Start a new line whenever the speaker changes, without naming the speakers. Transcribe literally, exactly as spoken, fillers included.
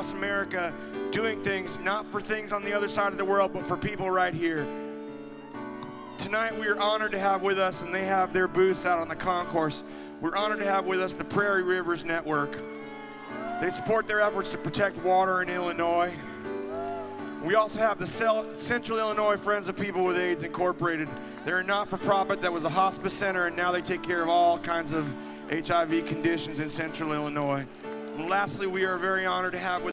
across America doing things, not for things on the other side of the world, but for people right here. Tonight we are honored to have with us, and they have their booths out on the concourse. We're honored to have with us the Prairie Rivers Network. They support their efforts to protect water in Illinois. We also have the Central Illinois Friends of People with AIDS Incorporated. They're a not-for-profit that was a hospice center, and now they take care of all kinds of H I V conditions in Central Illinois. And lastly, we are very honored to have with